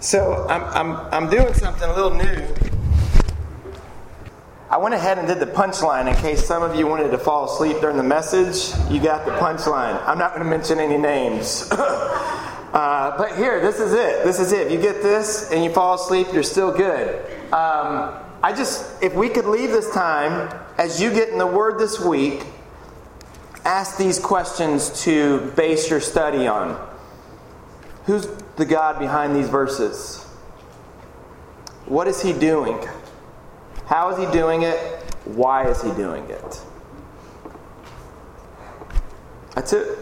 So I'm doing something a little new. I went ahead and did the punchline in case some of you wanted to fall asleep during the message. You got the punchline. I'm not going to mention any names. But here, this is it. This is it. If you get this and you fall asleep, you're still good. If we could leave this time, as you get in the Word this week, ask these questions to base your study on. Who's the God behind these verses? What is He doing? How is He doing it? Why is He doing it? That's it.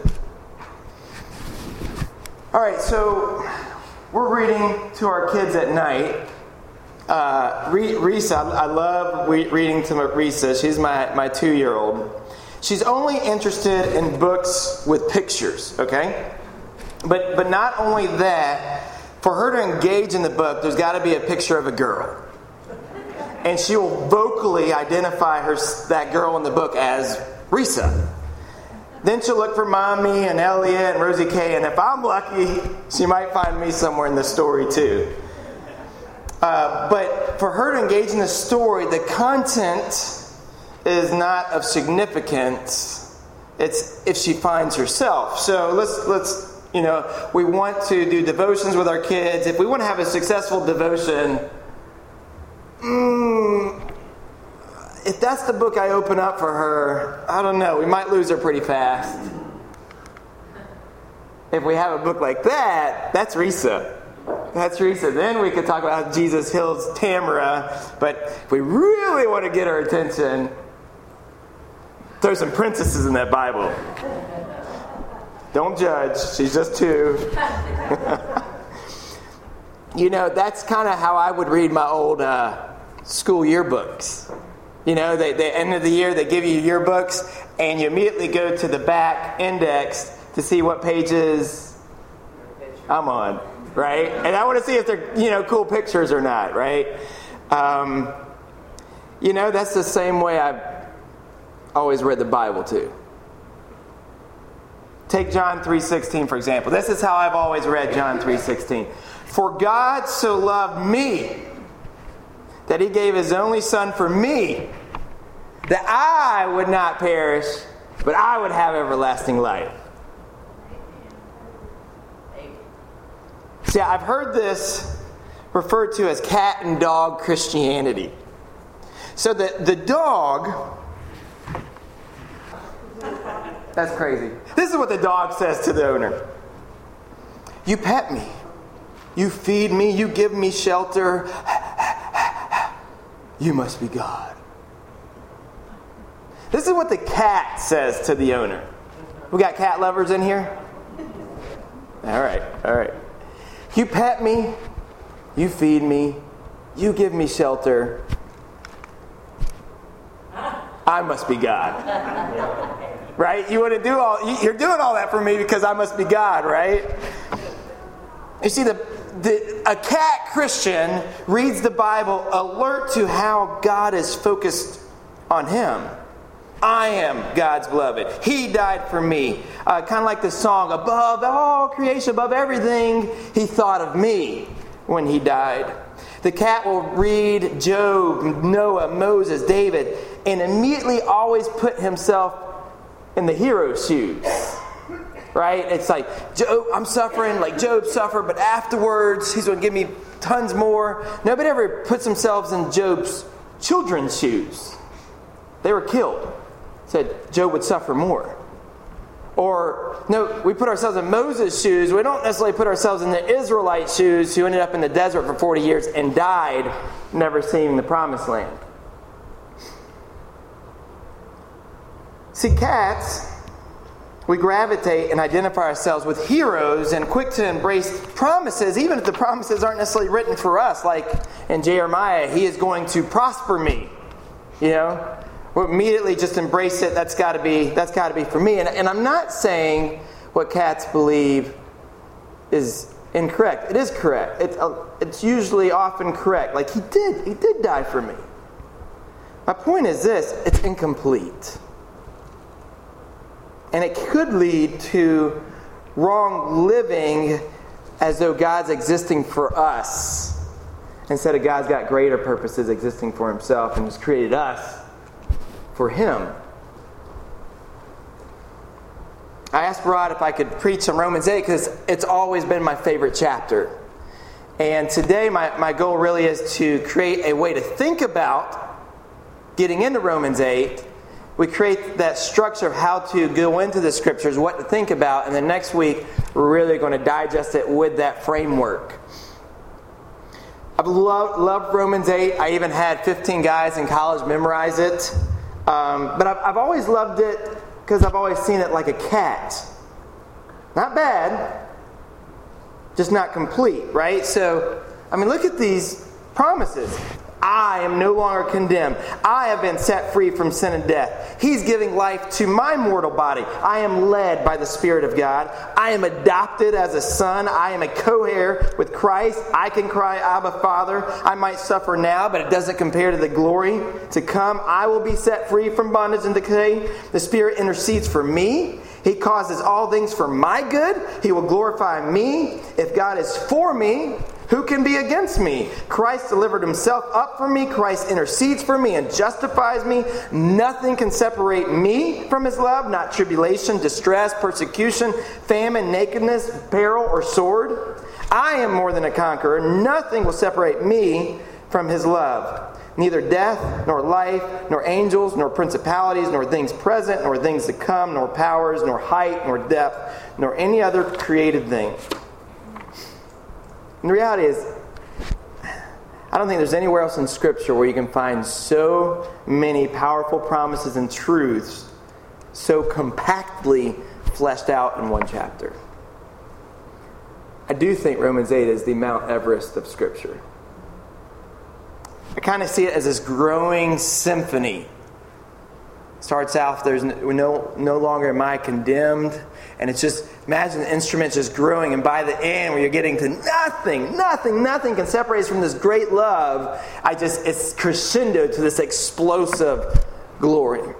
All right, so we're reading to our kids at night. Risa, I love reading to Risa. She's my 2-year-old. She's only interested in books with pictures, okay? But not only that, for her to engage in the book, there's got to be a picture of a girl. And she will vocally identify that girl in the book as Risa. Then she'll look for Mommy and Elliot and Rosie Kay, and if I'm lucky, she might find me somewhere in the story too. But for her to engage in the story, the content is not of significance. It's if she finds herself. So let's we want to do devotions with our kids. If we want to have a successful devotion, if that's the book I open up for her, I don't know. We might lose her pretty fast. If we have a book like that, that's Risa. That's Risa. Then we could talk about how Jesus heals Tamara. But if we really want to get her attention, throw some princesses in that Bible. Don't judge. She's just 2. That's kind of how I would read my old school yearbooks. They end of the year, they give you yearbooks, and you immediately go to the back index to see what pages I'm on, right? And I want to see if they're, cool pictures or not, right? That's the same way I've always read the Bible, too. Take John 3:16, for example. This is how I've always read John 3:16. For God so loved me that He gave His only Son for me, that I would not perish, but I would have everlasting life. See, I've heard this referred to as cat and dog Christianity. So the dog... That's crazy. This is what the dog says to the owner. You pet me. You feed me. You give me shelter. You must be God. This is what the cat says to the owner. We got cat lovers in here? All right. You pet me. You feed me. You give me shelter. I must be God. Right? You want to you're doing all that for me because I must be God, right? You see, a cat Christian reads the Bible alert to how God is focused on him. I am God's beloved. He died for me. Kind of like the song, above all creation, above everything, He thought of me when He died. The cat will read Job, Noah, Moses, David, and immediately always put himself in the hero's shoes. Right? It's like, Job, I'm suffering like Job suffered, but afterwards He's going to give me tons more. Nobody ever puts themselves in Job's children's shoes. They were killed. Said Job would suffer more. Or, no, we put ourselves in Moses' shoes. We don't necessarily put ourselves in the Israelite shoes who ended up in the desert for 40 years and died never seeing the promised land. See, cats, we gravitate and identify ourselves with heroes and quick to embrace promises, even if the promises aren't necessarily written for us. Like in Jeremiah, He is going to prosper me. We'll immediately just embrace it. That's got to be for me. And I'm not saying what cats believe is incorrect. It is correct. It's usually often correct. Like He did die for me. My point is this: it's incomplete. And it could lead to wrong living as though God's existing for us instead of God's got greater purposes existing for himself and has created us for him. I asked Rod if I could preach on Romans 8 because it's always been my favorite chapter. And today my goal really is to create a way to think about getting into Romans 8. We create that structure of how to go into the scriptures, what to think about, and then next week we're really going to digest it with that framework. I've loved Romans 8. I even had 15 guys in college memorize it. But I've always loved it because I've always seen it like a cat. Not bad, just not complete, right? So, look at these promises. I am no longer condemned. I have been set free from sin and death. He's giving life to my mortal body. I am led by the Spirit of God. I am adopted as a son. I am a co-heir with Christ. I can cry, Abba, Father. I might suffer now, but it doesn't compare to the glory to come. I will be set free from bondage and decay. The Spirit intercedes for me. He causes all things for my good. He will glorify me. If God is for me, who can be against me? Christ delivered himself up for me. Christ intercedes for me and justifies me. Nothing can separate me from his love, not tribulation, distress, persecution, famine, nakedness, peril, or sword. I am more than a conqueror. Nothing will separate me from his love. Neither death, nor life, nor angels, nor principalities, nor things present, nor things to come, nor powers, nor height, nor depth, nor any other created thing. And the reality is, I don't think there's anywhere else in Scripture where you can find so many powerful promises and truths so compactly fleshed out in one chapter. I do think Romans 8 is the Mount Everest of Scripture. I kind of see it as this growing symphony. Starts out, there's no longer am I condemned. And it's just, imagine the instrument's just growing. And by the end, where you're getting to nothing can separate us from this great love. It's crescendo to this explosive glory.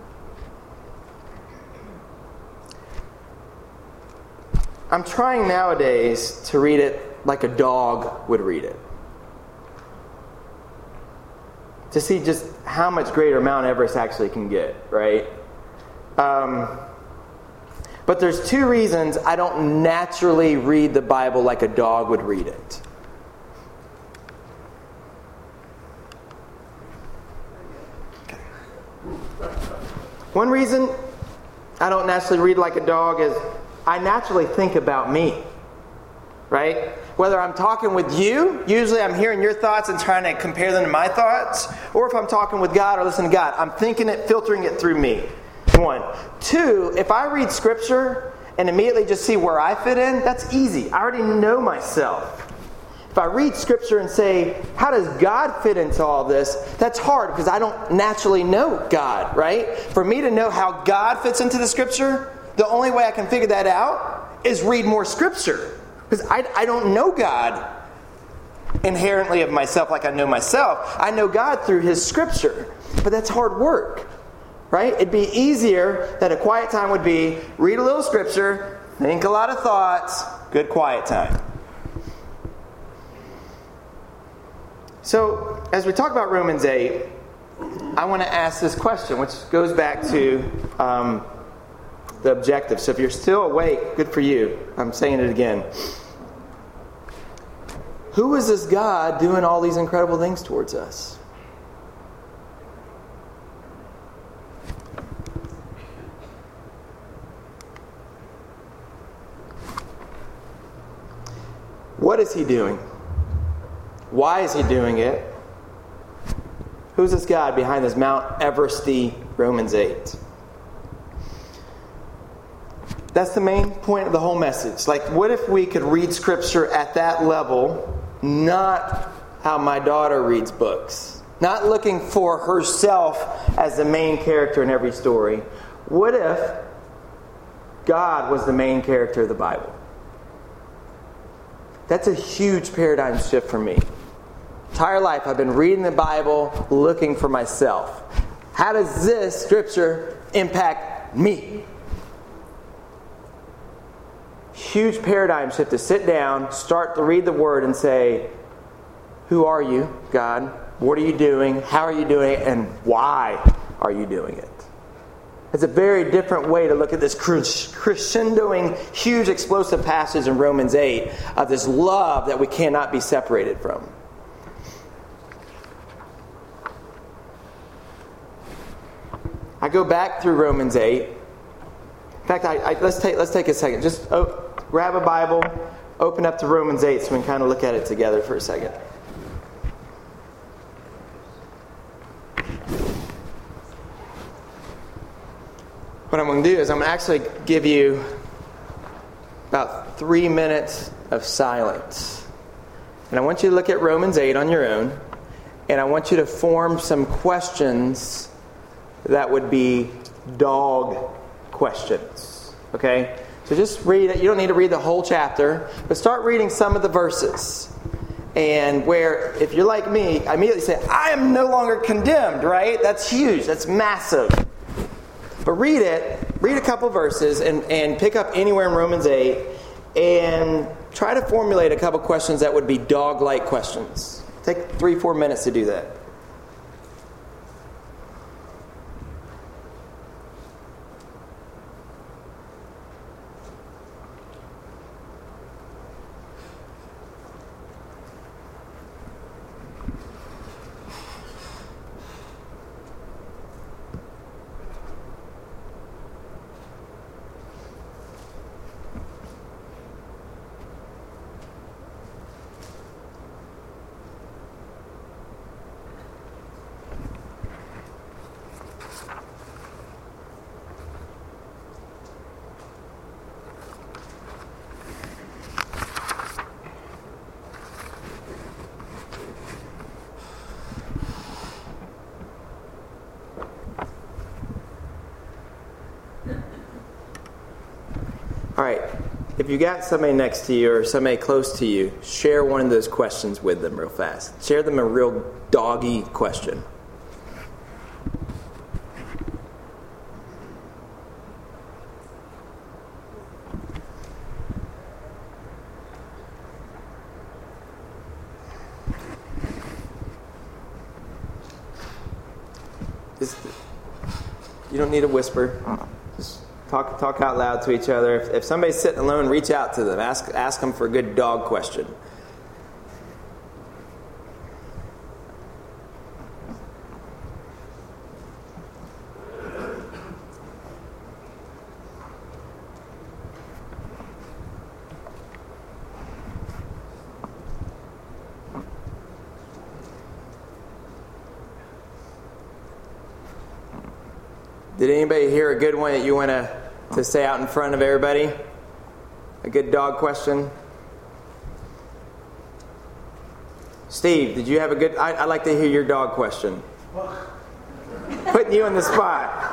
I'm trying nowadays to read it like a dog would read it. To see just how much greater Mount Everest actually can get, right? But there's two reasons I don't naturally read the Bible like a dog would read it. Okay. One reason I don't naturally read like a dog is I naturally think about me, right? Whether I'm talking with you, usually I'm hearing your thoughts and trying to compare them to my thoughts, or if I'm talking with God or listening to God, I'm thinking it, filtering it through me. 1. 2, if I read Scripture and immediately just see where I fit in, that's easy. I already know myself. If I read Scripture and say, how does God fit into all this? That's hard because I don't naturally know God, right? For me to know how God fits into the Scripture, the only way I can figure that out is read more Scripture. Because I don't know God inherently of myself like I know myself. I know God through His Scripture. But that's hard work. Right? It'd be easier that a quiet time would be read a little Scripture, think a lot of thoughts, good quiet time. So, as we talk about Romans 8, I want to ask this question, which goes back to the objective. So if you're still awake, good for you. I'm saying it again. Who is this God doing all these incredible things towards us? What is He doing? Why is He doing it? Who's this God behind this Mount Everesty Romans 8? That's the main point of the whole message. Like, what if we could read Scripture at that level, not how my daughter reads books, not looking for herself as the main character in every story? What if God was the main character of the Bible? That's a huge paradigm shift for me. Entire life I've been reading the Bible, looking for myself. How does this Scripture impact me? huge paradigm shift to sit down, start to read the Word and say, who are you, God? What are you doing? How are you doing it? And why are you doing it? It's a very different way to look at this crescendoing, huge, explosive passage in Romans 8 of this love that we cannot be separated from. I go back through Romans 8. In fact, let's take a second. Just grab a Bible, open up to Romans 8 so we can kind of look at it together for a second. What I'm going to do is I'm going to actually give you about 3 minutes of silence. And I want you to look at Romans 8 on your own. And I want you to form some questions that would be dog questions. Okay? So just read it. You don't need to read the whole chapter. But start reading some of the verses. And where, if you're like me, I immediately say, I am no longer condemned, right? That's huge. That's massive. But read it, read a couple verses, and pick up anywhere in Romans 8, and try to formulate a couple questions that would be dog-like questions. Take 3-4 minutes to do that. All right, if you got somebody next to you or somebody close to you, share one of those questions with them real fast. Share them a real doggy question. You don't need to whisper. Just talk out loud to each other. If somebody's sitting alone, reach out to them. Ask them for a good dog question. Did anybody hear a good one that you want to say out in front of everybody? A good dog question? Steve, did you have a good... I'd like to hear your dog question. Putting you on the spot.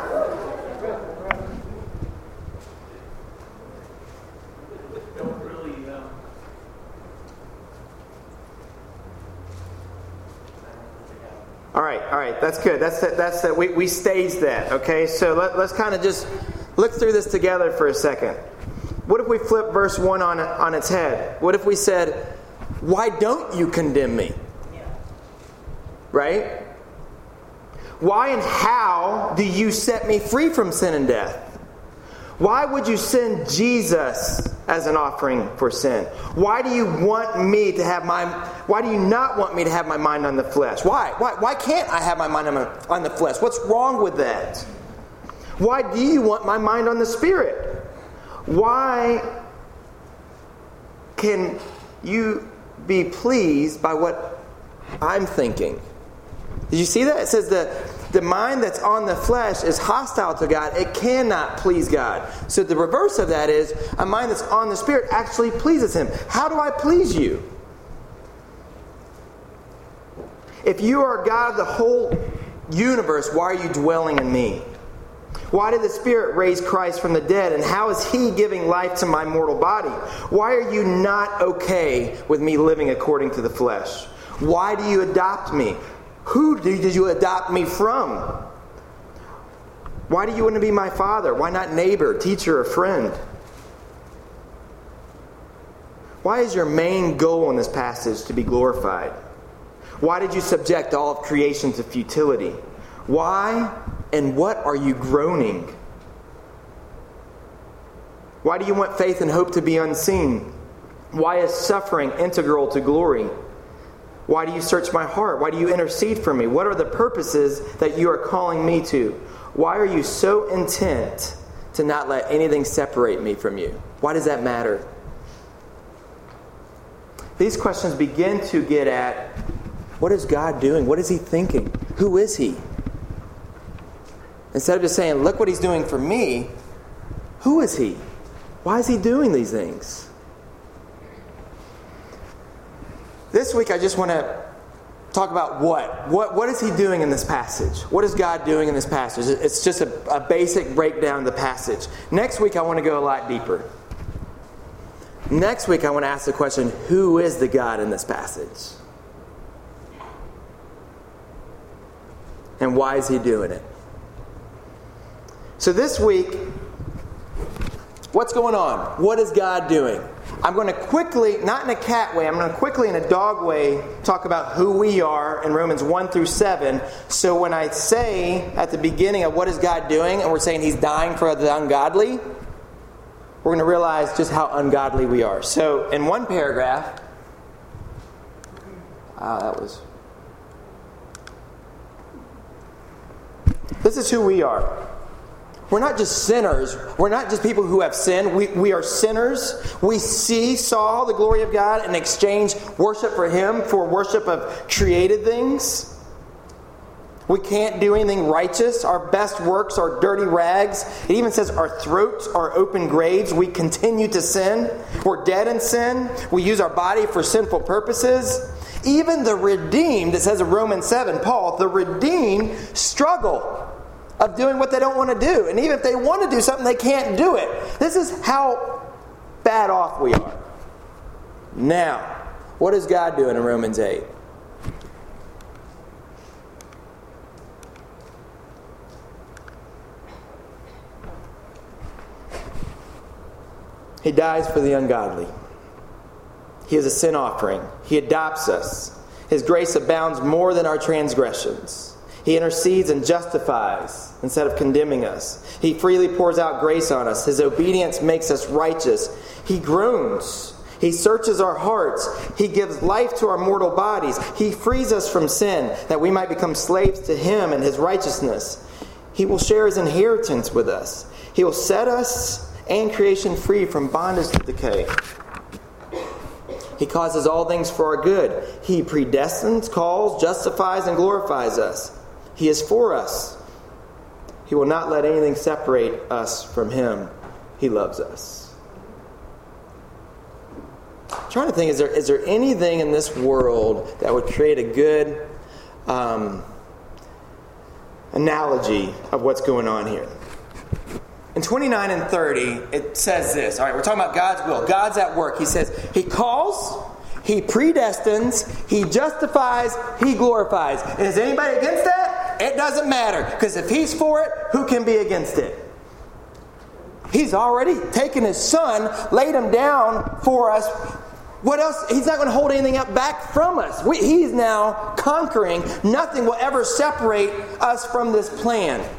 All right, that's good. That's we staged that. Okay, so let's kind of just look through this together for a second. What if we flip verse 1 on its head? What if we said, "Why don't you condemn me?" Right? Why and how do you set me free from sin and death? Why would you send Jesus as an offering for sin? Why do you want me to have why do you not want me to have my mind on the flesh? Why can't I have my mind on the flesh? What's wrong with that? Why do you want my mind on the Spirit? Why can you be pleased by what I'm thinking? Did you see that? It says the mind that's on the flesh is hostile to God. It cannot please God. So the reverse of that is a mind that's on the Spirit actually pleases Him. How do I please you? If you are God of the whole universe, why are you dwelling in me? Why did the Spirit raise Christ from the dead? And how is He giving life to my mortal body? Why are you not okay with me living according to the flesh? Why do you adopt me? Who did you adopt me from? Why do you want to be my father? Why not neighbor, teacher, or friend? Why is your main goal in this passage to be glorified? Why did you subject all of creation to futility? Why and what are you groaning? Why do you want faith and hope to be unseen? Why is suffering integral to glory? Why do you search my heart? Why do you intercede for me? What are the purposes that you are calling me to? Why are you so intent to not let anything separate me from you? Why does that matter? These questions begin to get at, what is God doing? What is He thinking? Who is He? Instead of just saying, look what He's doing for me, who is He? Why is He doing these things? This week I just want to talk about what is He doing in this passage? What is God doing in this passage? It's just a basic breakdown of the passage. Next week I want to go a lot deeper. Next week I want to ask the question, who is the God in this passage? And why is He doing it? So this week, what's going on? What is God doing? I'm going to quickly, not in a cat way, I'm going to quickly in a dog way talk about who we are in Romans 1 through 7. So when I say at the beginning of what is God doing, and we're saying He's dying for the ungodly, we're going to realize just how ungodly we are. So in one paragraph, this is who we are. We're not just sinners. We're not just people who have sinned. We are sinners. We saw the glory of God and exchange worship for Him for worship of created things. We can't do anything righteous. Our best works are dirty rags. It even says our throats are open graves. We continue to sin. We're dead in sin. We use our body for sinful purposes. Even the redeemed, it says in Romans 7, Paul, the redeemed struggle of doing what they don't want to do. And even if they want to do something, they can't do it. This is how bad off we are. Now, what is God doing in Romans 8? He dies for the ungodly. He is a sin offering. He adopts us. His grace abounds more than our transgressions. He intercedes and justifies instead of condemning us. He freely pours out grace on us. His obedience makes us righteous. He groans. He searches our hearts. He gives life to our mortal bodies. He frees us from sin that we might become slaves to Him and His righteousness. He will share His inheritance with us. He will set us and creation free from bondage to decay. He causes all things for our good. He predestines, calls, justifies, and glorifies us. He is for us. He will not let anything separate us from Him. He loves us. I'm trying to think, is there anything in this world that would create a good analogy of what's going on here? In 29 and 30, it says this. All right, we're talking about God's will. God's at work. He says, He calls, He predestines, He justifies, He glorifies. And is anybody against that? It doesn't matter. Because if He's for it, who can be against it? He's already taken His Son, laid Him down for us. What else? He's not going to hold anything back from us. He's now conquering. Nothing will ever separate us from this plan.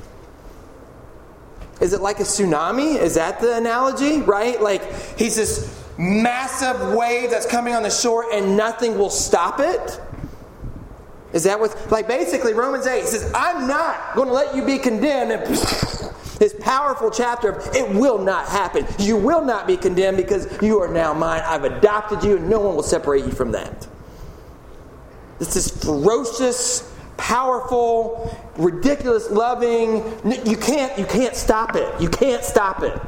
Is it like a tsunami? Is that the analogy? Right? Like He's this massive wave that's coming on the shore and nothing will stop it? Is that what... Like basically Romans 8 says, I'm not going to let you be condemned. And this powerful chapter of it will not happen. You will not be condemned because you are now mine. I've adopted you and no one will separate you from that. This is ferocious, powerful, ridiculous, loving. You can't stop it. You can't stop it.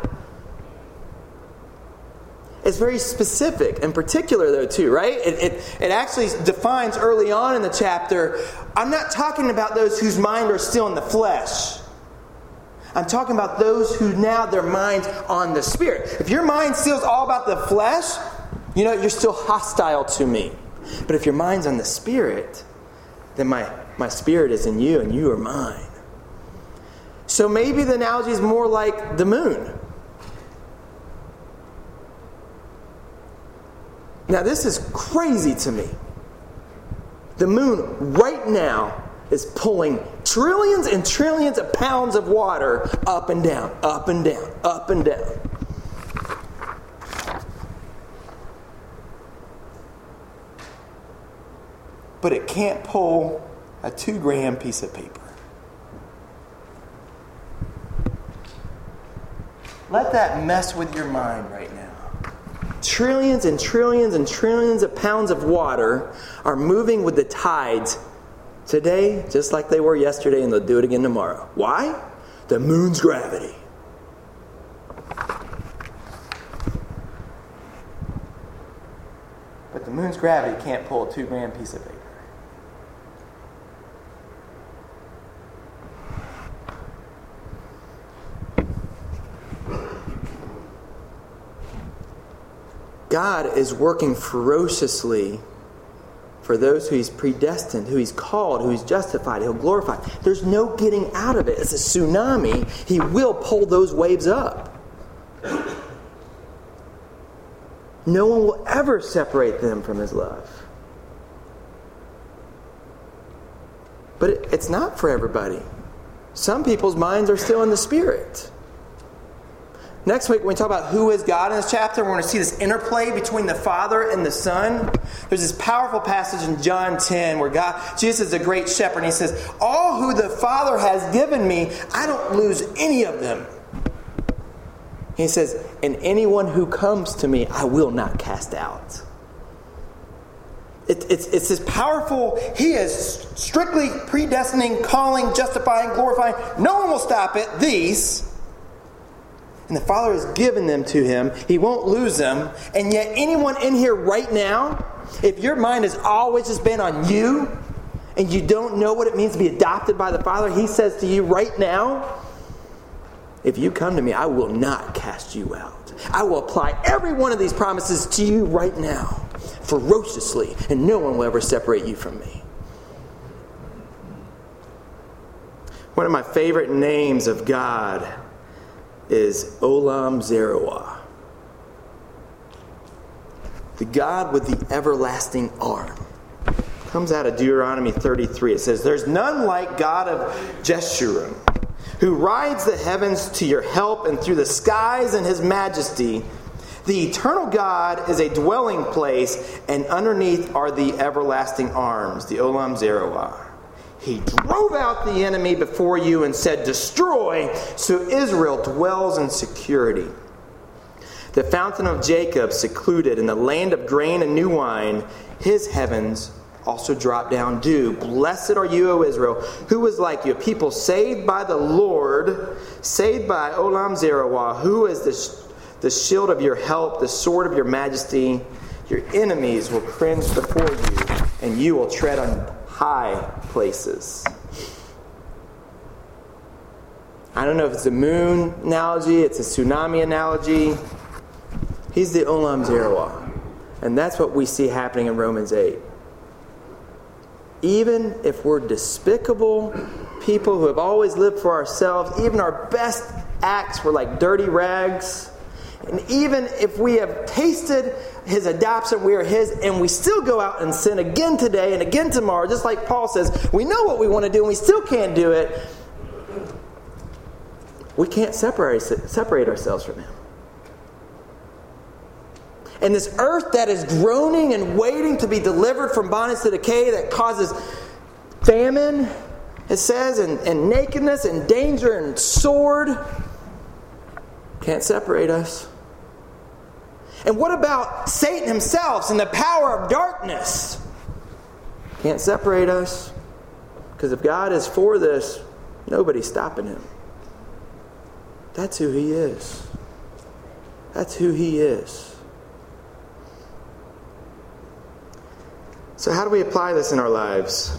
It's very specific and particular though too, right? It actually defines early on in the chapter, I'm not talking about those whose mind are still in the flesh. I'm talking about those who now their mind's on the Spirit. If your mind still's all about the flesh, you're still hostile to me. But if your mind's on the Spirit, then my Spirit is in you and you are mine. So maybe the analogy is more like the moon. Now this is crazy to me. The moon right now is pulling trillions and trillions of pounds of water up and down, up and down, up and down. But it can't pull a 2-gram piece of paper. Let that mess with your mind right now. Trillions and trillions and trillions of pounds of water are moving with the tides today, just like they were yesterday, and they'll do it again tomorrow. Why? The moon's gravity. But the moon's gravity can't pull a 2-gram piece of paper. God is working ferociously for those who He's predestined, who He's called, who He's justified, He'll glorify. There's no getting out of it. It's a tsunami. He will pull those waves up. No one will ever separate them from His love. But it's not for everybody. Some people's minds are still in the Spirit. Next week, when we talk about who is God in this chapter, we're going to see this interplay between the Father and the Son. There's this powerful passage in John 10 where Jesus is a great shepherd, and He says, all who the Father has given me, I don't lose any of them. He says, and anyone who comes to me, I will not cast out. It's this powerful, He is strictly predestining, calling, justifying, glorifying. No one will stop it. And the Father has given them to Him. He won't lose them. And yet anyone in here right now, if your mind has always just been on you, and you don't know what it means to be adopted by the Father, He says to you right now, if you come to me, I will not cast you out. I will apply every one of these promises to you right now, ferociously, and no one will ever separate you from me. One of my favorite names of God is Olam Zeruah. The God with the everlasting arm. Comes out of Deuteronomy 33. It says, there's none like God of Jeshurun, who rides the heavens to your help and through the skies in His majesty. The eternal God is a dwelling place, and underneath are the everlasting arms, the Olam Zeruah. He drove out the enemy before you and said, destroy, so Israel dwells in security. The fountain of Jacob secluded in the land of grain and new wine, His heavens also drop down dew. Blessed are you, O Israel, who is like you, a people saved by the Lord, saved by Olam Zeruah, who is the shield of your help, the sword of your majesty. Your enemies will cringe before you, and you will tread on high places. I don't know if it's a moon analogy, it's a tsunami analogy. He's the Olam Zeruah. And that's what we see happening in Romans 8. Even if we're despicable people who have always lived for ourselves, even our best acts were like dirty rags, and even if we have tasted His adoption, we are His, and we still go out and sin again today and again tomorrow, just like Paul says, we know what we want to do and we still can't do it. We can't separate ourselves from Him. And this earth that is groaning and waiting to be delivered from bondage to decay, that causes famine, it says, and nakedness and danger and sword, can't separate us. And what about Satan himself and the power of darkness? Can't separate us. Because if God is for this, nobody's stopping Him. That's who He is. That's who He is. So how do we apply this in our lives?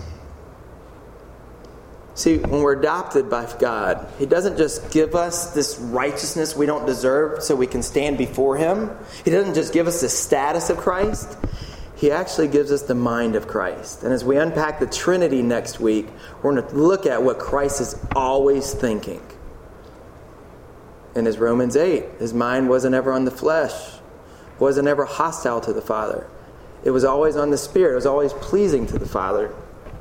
See, when we're adopted by God, He doesn't just give us this righteousness we don't deserve so we can stand before Him. He doesn't just give us the status of Christ. He actually gives us the mind of Christ. And as we unpack the Trinity next week, we're going to look at what Christ is always thinking. And as Romans 8, His mind wasn't ever on the flesh, wasn't ever hostile to the Father. It was always on the Spirit. It was always pleasing to the Father.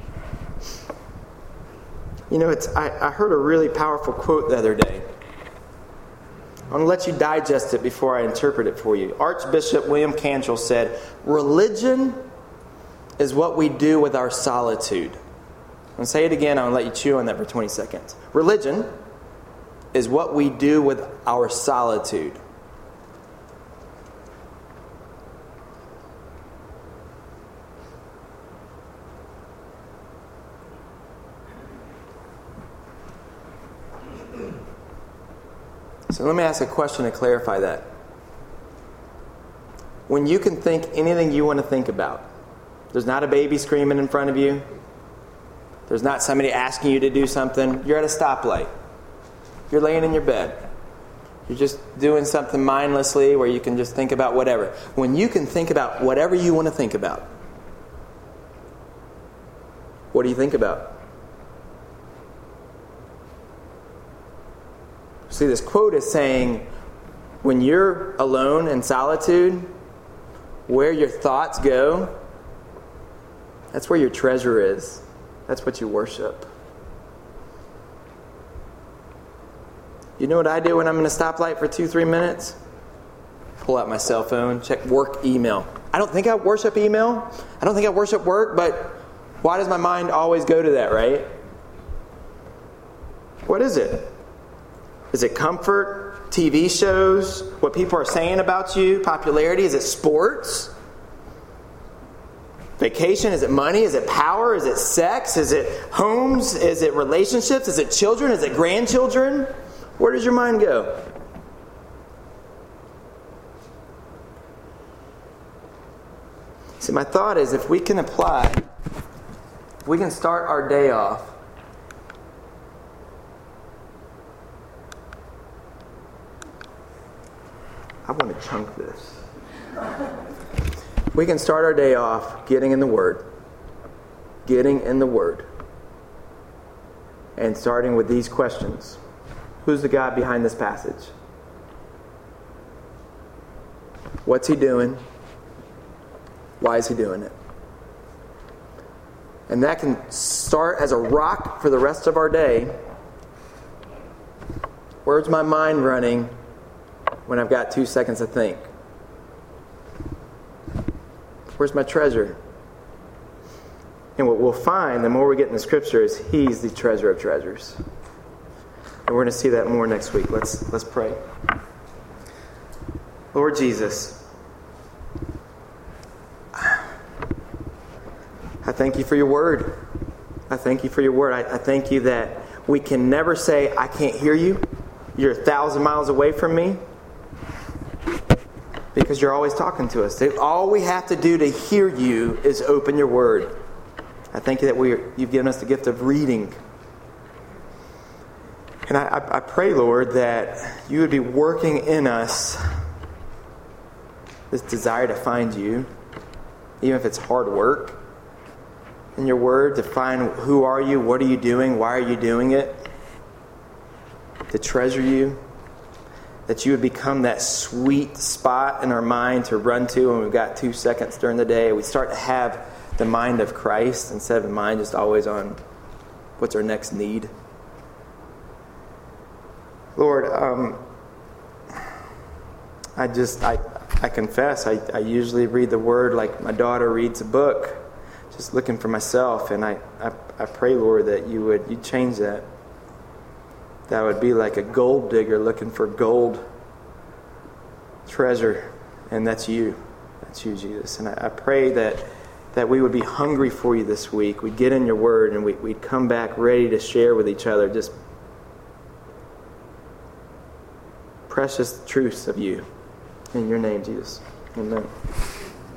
You know, I heard a really powerful quote the other day. I'm going to let you digest it before I interpret it for you. Archbishop William Cantrell said, "Religion is what we do with our solitude." I'm going to say it again. I'm going to let you chew on that for 20 seconds. Religion is what we do with our solitude. So let me ask a question to clarify that. When you can think anything you want to think about, there's not a baby screaming in front of you, there's not somebody asking you to do something, you're at a stoplight, you're laying in your bed, you're just doing something mindlessly where you can just think about whatever. When you can think about whatever you want to think about, what do you think about? See, this quote is saying, when you're alone in solitude, where your thoughts go, that's where your treasure is. That's what you worship. You know what I do when I'm in a stoplight for 2-3 minutes? Pull out my cell phone, check work email. I don't think I worship email. I don't think I worship work, but why does my mind always go to that, right? What is it? Is it comfort? TV shows? What people are saying about you? Popularity? Is it sports? Vacation? Is it money? Is it power? Is it sex? Is it homes? Is it relationships? Is it children? Is it grandchildren? Where does your mind go? See, my thought is if we can start our day off I want to chunk this. We can start our day off getting in the Word. And starting with these questions. Who's the God behind this passage? What's He doing? Why is He doing it? And that can start as a rock for the rest of our day. Where's my mind running when I've got 2 seconds to think? Where's my treasure? And what we'll find, the more we get in the Scripture, is He's the treasure of treasures. And we're going to see that more next week. Let's pray. Lord Jesus, I thank You for Your Word. I thank You for Your Word. I thank You that we can never say, I can't hear You. You're 1,000 miles away from me. Because You're always talking to us. All we have to do to hear You is open Your Word. I thank You that You've given us the gift of reading. And I pray, Lord, that You would be working in us this desire to find You, even if it's hard work. In Your Word, to find who are You, what are You doing, why are You doing it, to treasure You. That You would become that sweet spot in our mind to run to when we've got 2 seconds during the day. We start to have the mind of Christ instead of the mind just always on what's our next need. Lord, I confess, I usually read the Word like my daughter reads a book, just looking for myself. And I pray, Lord, that you'd change that. That would be like a gold digger looking for gold treasure. And that's You. That's You, Jesus. And I pray that we would be hungry for You this week. We'd get in Your Word and we'd come back ready to share with each other just precious truths of You. In Your name, Jesus. Amen.